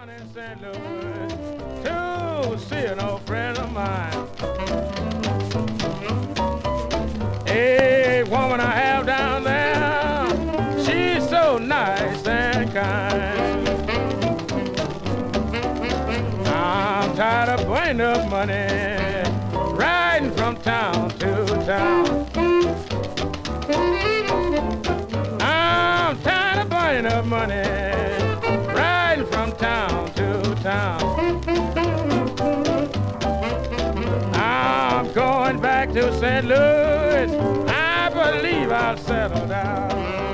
down in St. Louis to see an old friend of mine. A woman I have down there, she's so nice and kind. I'm tired of putting up money, riding from town to town. I'm tired of burning up money, riding from town to town. I'm going back to St. Louis, I believe I'll settle down.